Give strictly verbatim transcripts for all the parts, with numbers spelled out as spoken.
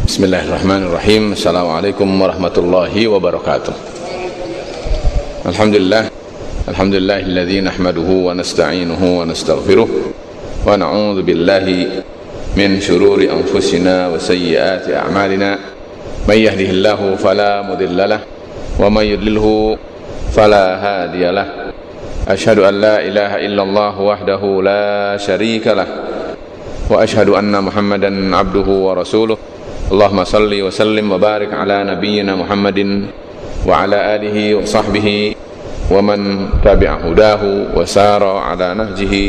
Bismillahirrahmanirrahim. Assalamualaikum warahmatullahi wabarakatuh. Alhamdulillah. Alhamdulillahilladzi nahmaduhu wa nasta'inuhu wa nastaghfiruh wa na'udzu billahi min shururi anfusina wa sayyiati a'malina. May yahdihillahu fala mudilla lahu wa may yudlilhu fala hadiya lahu. Asyhadu an la ilaha illallah wahdahu la syarika lah wa asyhadu anna Muhammadan abduhu wa rasuluh. Allahumma salli wa sallim wa barik ala nabiyyina Muhammadin wa ala alihi wa sahbihi wa man tabi'a hudahu wa sara ala nahjihi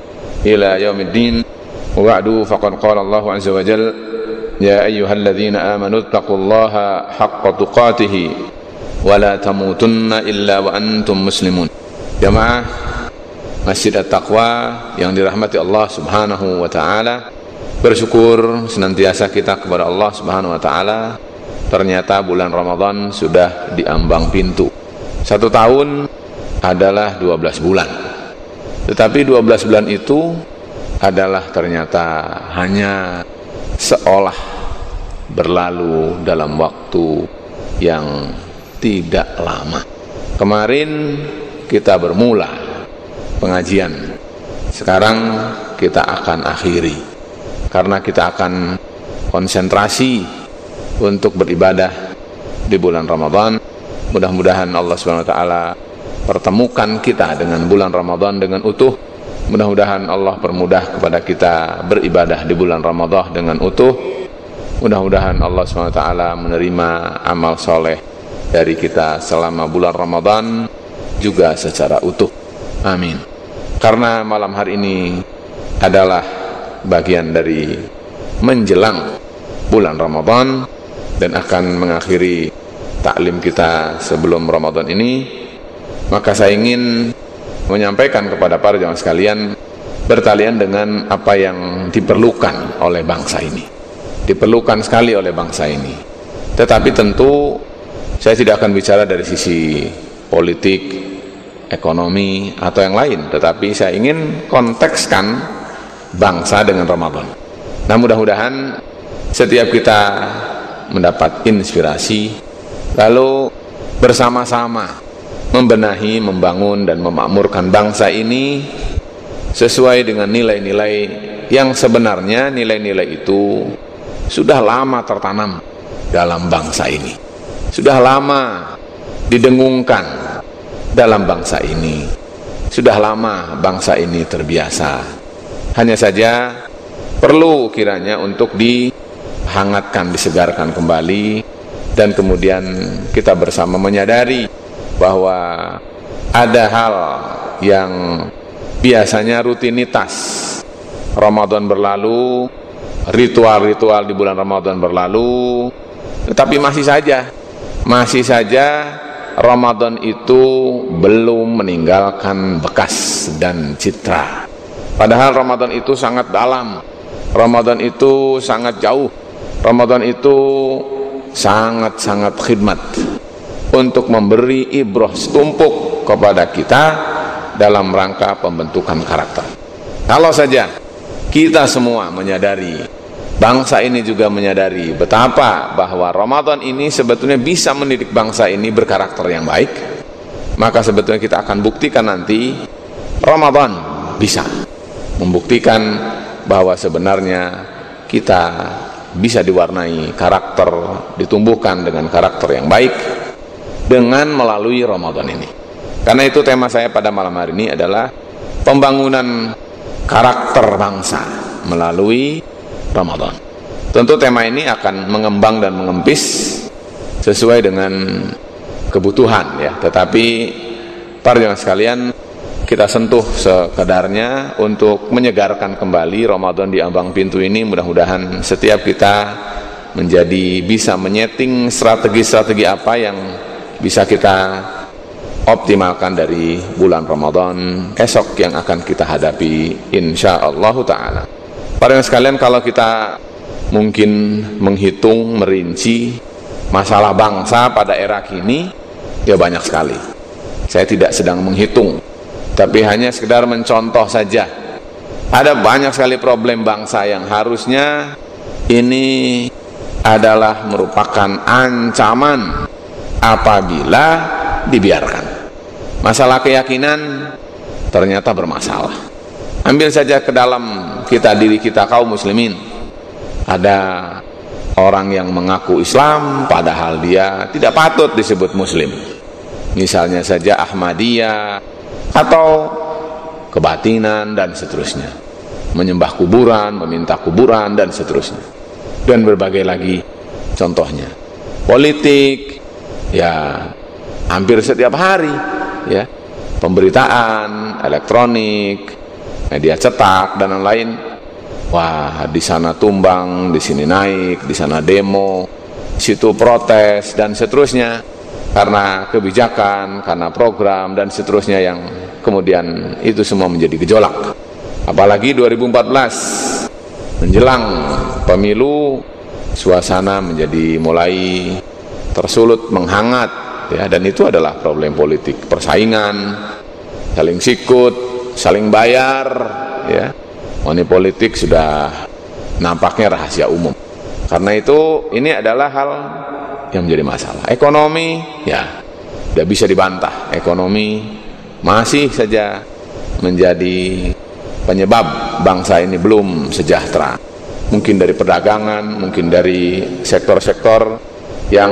ila yaumiddin. Wa ba'du, faqad qala Allah azza wa jalla ya ayyuhalladzina amanu taqullaha haqqa tuqatih wa la tamutunna illa wa antum muslimun. Jamaah Masjid At-Taqwa yang dirahmati Allah Subhanahu wa taala, bersyukur senantiasa kita kepada Allah Subhanahu wa taala. Ternyata bulan Ramadan sudah diambang pintu. Satu tahun adalah dua belas bulan. Tetapi dua belas bulan itu adalah ternyata hanya seolah berlalu dalam waktu yang tidak lama. Kemarin kita bermula pengajian. Sekarang kita akan akhiri, karena kita akan konsentrasi untuk beribadah di bulan Ramadan. Mudah-mudahan Allah subhanahu wa taala pertemukan kita dengan bulan Ramadan dengan utuh. Mudah-mudahan Allah permudah kepada kita beribadah di bulan Ramadan dengan utuh. Mudah-mudahan Allah subhanahu wa taala menerima amal soleh dari kita selama bulan Ramadan juga secara utuh. Amin. Karena malam hari ini adalah bagian dari menjelang bulan Ramadan dan akan mengakhiri taklim kita sebelum Ramadan ini, maka saya ingin menyampaikan kepada para jamaah sekalian bertalian dengan apa yang diperlukan oleh bangsa ini. Diperlukan sekali oleh bangsa ini. Tetapi tentu saya tidak akan bicara dari sisi politik, ekonomi atau yang lain, tetapi saya ingin kontekskan bangsa dengan Ramadan. Nah, mudah-mudahan setiap kita mendapat inspirasi, lalu bersama-sama membenahi, membangun dan memakmurkan bangsa ini sesuai dengan nilai-nilai yang sebenarnya nilai-nilai itu sudah lama tertanam dalam bangsa ini, sudah lama didengungkan dalam bangsa ini, sudah lama bangsa ini terbiasa. Hanya saja perlu kiranya untuk dihangatkan, disegarkan kembali, dan kemudian kita bersama menyadari bahwa ada hal yang biasanya rutinitas. Ramadan berlalu, ritual-ritual di bulan Ramadan berlalu, tetapi masih saja masih saja Ramadan itu belum meninggalkan bekas dan citra. Padahal Ramadan itu sangat dalam, Ramadan itu sangat jauh, Ramadan itu sangat-sangat khidmat untuk memberi ibrah setumpuk kepada kita dalam rangka pembentukan karakter. Kalau saja kita semua menyadari, bangsa ini juga menyadari betapa bahwa Ramadan ini sebetulnya bisa mendidik bangsa ini berkarakter yang baik, maka sebetulnya kita akan buktikan nanti Ramadan bisa membuktikan bahwa sebenarnya kita bisa diwarnai karakter, ditumbuhkan dengan karakter yang baik dengan melalui Ramadan ini. Karena itu tema saya pada malam hari ini adalah pembangunan karakter bangsa melalui Ramadan. Tentu tema ini akan mengembang dan mengempis sesuai dengan kebutuhan ya, tetapi para jemaah sekalian, kita sentuh sekedarnya untuk menyegarkan kembali Ramadan di ambang pintu ini. Mudah-mudahan setiap kita menjadi bisa menyeting strategi-strategi apa yang bisa kita optimalkan dari bulan Ramadan esok yang akan kita hadapi insyaallah ta'ala. Para jemaah sekalian, kalau kita mungkin menghitung, merinci masalah bangsa pada era kini, ya banyak sekali. Saya tidak sedang menghitung, tapi hanya sekedar mencontoh saja. Ada banyak sekali problem bangsa yang harusnya ini adalah merupakan ancaman apabila dibiarkan. Masalah keyakinan ternyata bermasalah. Ambil saja ke dalam kita, diri kita kaum muslimin. Ada orang yang mengaku Islam padahal dia tidak patut disebut muslim. Misalnya saja Ahmadiyah atau kebatinan dan seterusnya, menyembah kuburan, meminta kuburan dan seterusnya, dan berbagai lagi contohnya. Politik, ya hampir setiap hari, ya, pemberitaan elektronik, media cetak dan lain-lain. Wah, di sana tumbang, di sini naik, di sana demo, di situ protes dan seterusnya, karena kebijakan, karena program dan seterusnya, yang kemudian itu semua menjadi gejolak. Apalagi dua ribu empat belas menjelang pemilu, suasana menjadi mulai tersulut, menghangat, ya, dan itu adalah problem politik, persaingan, saling sikut, saling bayar, ya. Money politik sudah nampaknya rahasia umum. Karena itu ini adalah hal yang menjadi masalah. Ekonomi, ya, tidak bisa dibantah. Ekonomi masih saja menjadi penyebab bangsa ini belum sejahtera. Mungkin dari perdagangan, mungkin dari sektor-sektor yang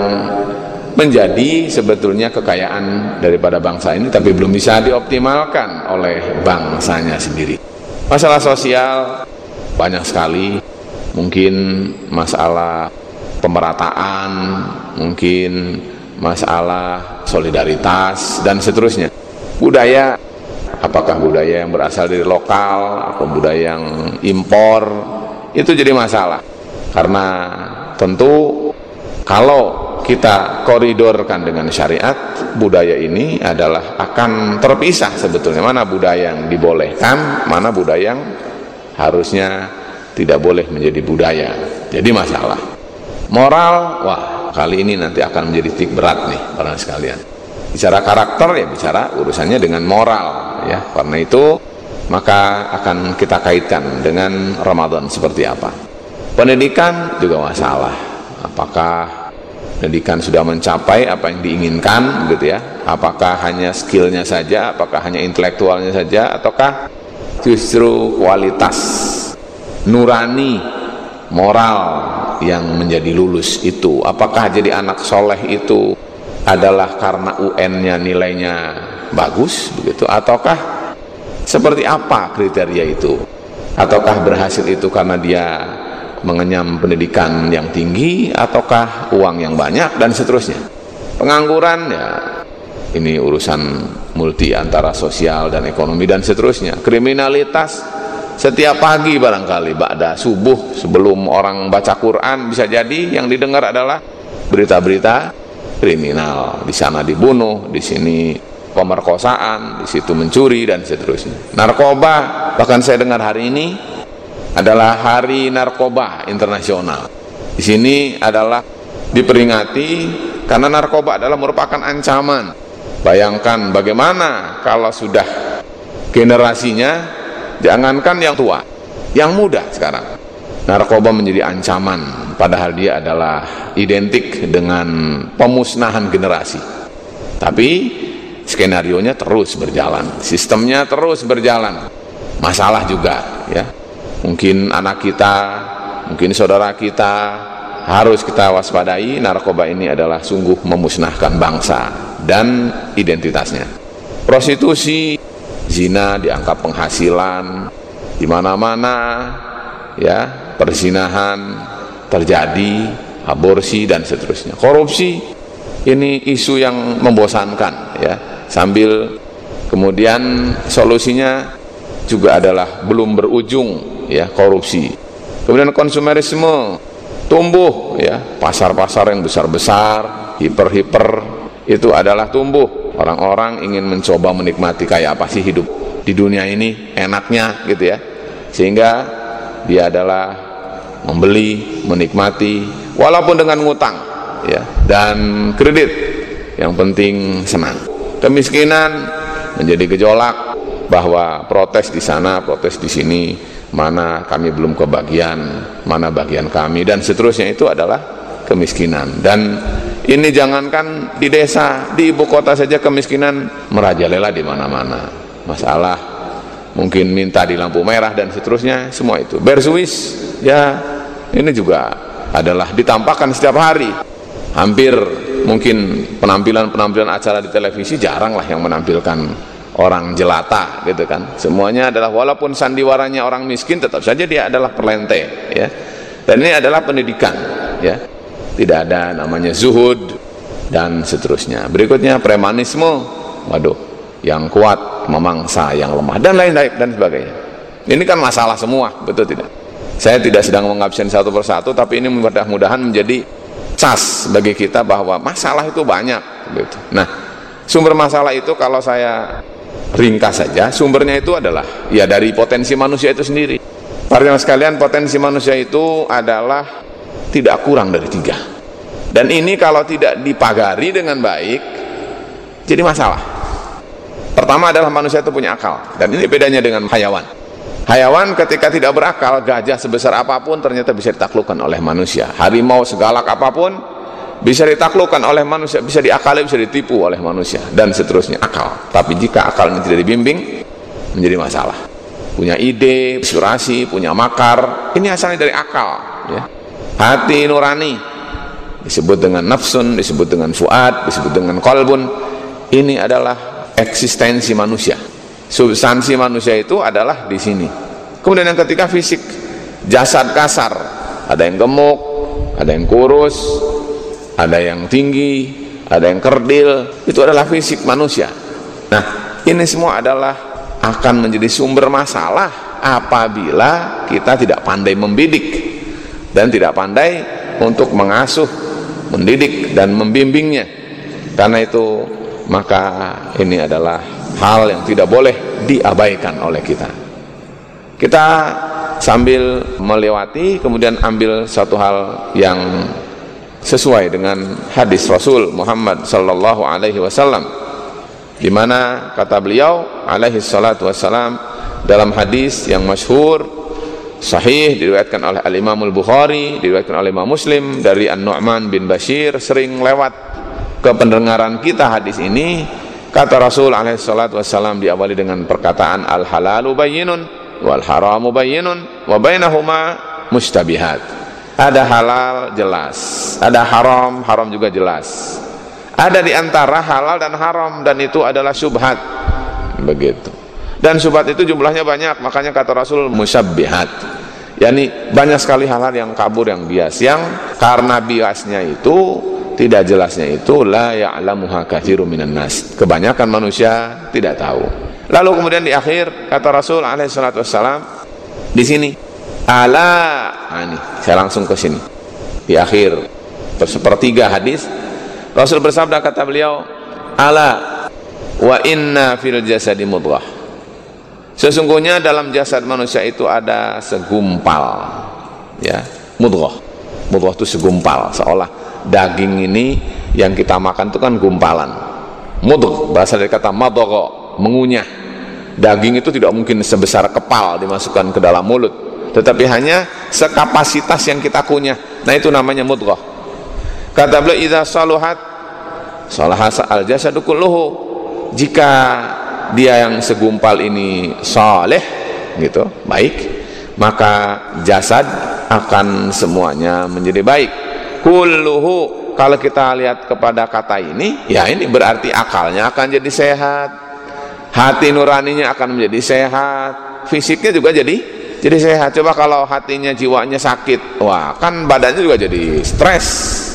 menjadi sebetulnya kekayaan daripada bangsa ini, tapi belum bisa dioptimalkan oleh bangsanya sendiri. Masalah sosial banyak sekali, mungkin masalah pemerataan, mungkin masalah solidaritas dan seterusnya. Budaya, apakah budaya yang berasal dari lokal atau budaya yang impor, itu jadi masalah. Karena tentu kalau kita koridorkan dengan syariat, budaya ini adalah akan terpisah sebetulnya. Mana budaya yang dibolehkan, mana budaya yang harusnya tidak boleh menjadi budaya. Jadi masalah moral, wah, kali ini nanti akan menjadi titik berat nih para sekalian. Bicara karakter, ya bicara urusannya dengan moral, ya. Karena itu maka akan kita kaitkan dengan Ramadan seperti apa. Pendidikan juga masalah. Apakah pendidikan sudah mencapai apa yang diinginkan, gitu ya? Apakah hanya skillnya saja, apakah hanya intelektualnya saja, ataukah justru kualitas nurani moral yang menjadi lulus itu? Apakah jadi anak soleh itu adalah karena U N-nya nilainya bagus, begitu? Ataukah seperti apa kriteria itu? Ataukah berhasil itu karena dia mengenyam pendidikan yang tinggi, ataukah uang yang banyak dan seterusnya? Pengangguran, ya ini urusan multi antara sosial dan ekonomi dan seterusnya. Kriminalitas, setiap pagi barangkali ba'da subuh sebelum orang baca Quran, bisa jadi yang didengar adalah berita-berita kriminal. Di sana dibunuh, di sini pemerkosaan, di situ mencuri dan seterusnya. Narkoba, bahkan saya dengar hari ini adalah Hari Narkoba Internasional. Di sini adalah diperingati karena narkoba adalah merupakan ancaman. Bayangkan bagaimana kalau sudah generasinya, jangankan yang tua, yang muda sekarang, narkoba menjadi ancaman, padahal dia adalah identik dengan pemusnahan generasi. Tapi skenarionya terus berjalan, sistemnya terus berjalan. Masalah juga, ya. Mungkin anak kita, mungkin saudara kita, harus kita waspadai. Narkoba ini adalah sungguh memusnahkan bangsa dan identitasnya. Prostitusi, zina dianggap penghasilan, di mana-mana, ya, perzinahan terjadi, aborsi dan seterusnya. Korupsi, ini isu yang membosankan, ya. Sambil kemudian solusinya juga adalah belum berujung, ya, korupsi. Kemudian konsumerisme tumbuh, ya, pasar-pasar yang besar-besar, hiper-hiper itu adalah tumbuh. Orang-orang ingin mencoba menikmati kayak apa sih hidup di dunia ini, enaknya, gitu ya. Sehingga dia adalah membeli, menikmati, walaupun dengan ngutang, ya, dan kredit. Yang penting senang. Kemiskinan menjadi gejolak, bahwa protes di sana, protes di sini, mana kami belum kebagian, mana bagian kami dan seterusnya. Itu adalah kemiskinan. Dan ini jangankan di desa, di ibu kota saja kemiskinan merajalela di mana-mana. Masalah mungkin minta di lampu merah dan seterusnya, semua itu bersuis ya, ini juga adalah ditampakkan setiap hari. Hampir mungkin penampilan-penampilan acara di televisi jarang lah yang menampilkan orang jelata gitu kan. Semuanya adalah walaupun sandiwaranya orang miskin, tetap saja dia adalah perlente ya. Dan ini adalah pendidikan ya. Tidak ada namanya zuhud dan seterusnya. Berikutnya premanisme, waduh, yang kuat memangsa yang lemah dan lain-lain dan sebagainya. Ini kan masalah semua, betul tidak? Saya tidak sedang mengabsen satu persatu, tapi ini mudah-mudahan menjadi cas bagi kita bahwa masalah itu banyak gitu. Nah, sumber masalah itu kalau saya ringkas saja, sumbernya itu adalah ya dari potensi manusia itu sendiri. Para jemaah sekalian, potensi manusia itu adalah tidak kurang dari tiga. Dan ini kalau tidak dipagari dengan baik, jadi masalah. Pertama adalah manusia itu punya akal, dan ini bedanya dengan hayawan. Hayawan ketika tidak berakal, gajah sebesar apapun ternyata bisa ditaklukkan oleh manusia. Harimau segalak apapun bisa ditaklukkan oleh manusia, bisa diakali, bisa ditipu oleh manusia, dan seterusnya. Akal. Tapi jika akalnya tidak dibimbing, menjadi masalah. Punya ide, inspirasi, punya makar, ini asalnya dari akal ya. Hati nurani disebut dengan nafsun, disebut dengan fuad, disebut dengan qalbun. Ini adalah eksistensi manusia. Substansi manusia itu adalah di sini. Kemudian yang ketiga fisik, jasad kasar. Ada yang gemuk, ada yang kurus, ada yang tinggi, ada yang kerdil. Itu adalah fisik manusia. Nah, ini semua adalah akan menjadi sumber masalah apabila kita tidak pandai membidik dan tidak pandai untuk mengasuh, mendidik dan membimbingnya. Karena itu maka ini adalah hal yang tidak boleh diabaikan oleh kita. Kita sambil melewati kemudian ambil satu hal yang sesuai dengan hadis Rasul Muhammad sallallahu alaihi wasallam, di mana kata beliau alaihi salatu wassalam dalam hadis yang masyhur sahih, diriwayatkan oleh Al-Imam Al-Bukhari, diriwayatkan oleh Imam Muslim dari An-Nu'man bin Bashir. Sering lewat ke pendengaran kita hadis ini. Kata Rasul alaihi salatu wassalam diawali dengan perkataan al-halalu bayyinun wal haramu bayyinun wa bainahuma mustabihat. Ada halal jelas, ada haram, haram juga jelas. Ada di antara halal dan haram, dan itu adalah syubhat. Begitu. Dan syubhat itu jumlahnya banyak, makanya kata Rasul musabbihat. Yani banyak sekali hal-hal yang kabur, yang bias, yang karena biasnya itu, tidak jelasnya itu, la ya'lamuha katsirun minan nas. Kebanyakan manusia tidak tahu. Lalu kemudian di akhir kata Rasul alaihi salatu wassalam di sini, ala, nah ini saya langsung ke sini. Di akhir sepertiga hadis Rasul bersabda, kata beliau, ala wa inna fil jasadi mudghah. Sesungguhnya dalam jasad manusia itu ada segumpal, ya, mudghah. Mudghah itu segumpal, seolah daging ini yang kita makan itu kan gumpalan. Mudghah berasal dari kata madagha, mengunyah. Daging itu tidak mungkin sebesar kepal dimasukkan ke dalam mulut, tetapi hanya sekapasitas yang kita kunyah. Nah, itu namanya mudghah. Kata beliau, idza saluhat salaha al jasadu kulluhu. Jika dia yang segumpal ini saleh gitu, baik, maka jasad akan semuanya menjadi baik. Kulluhu, kalau kita lihat kepada kata ini, ya ini berarti akalnya akan jadi sehat, hati nuraninya akan menjadi sehat, fisiknya juga jadi jadi sehat. Coba kalau hatinya, jiwanya sakit, wah kan badannya juga jadi stres,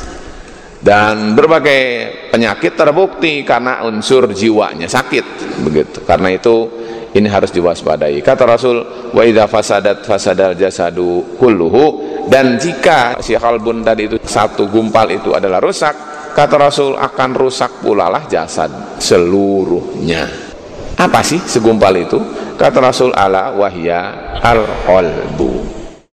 dan berbagai penyakit terbukti karena unsur jiwanya sakit. Begitu. Karena itu ini harus diwaspadai. Kata Rasul, wa idza fasadat fasadal jasadu kulluhu. Dan jika si qalbun tadi itu satu gumpal itu adalah rusak, kata Rasul akan rusak pula lah jasad seluruhnya. Apa sih segumpal itu? Kata Rasul, ala wahya al qalbu.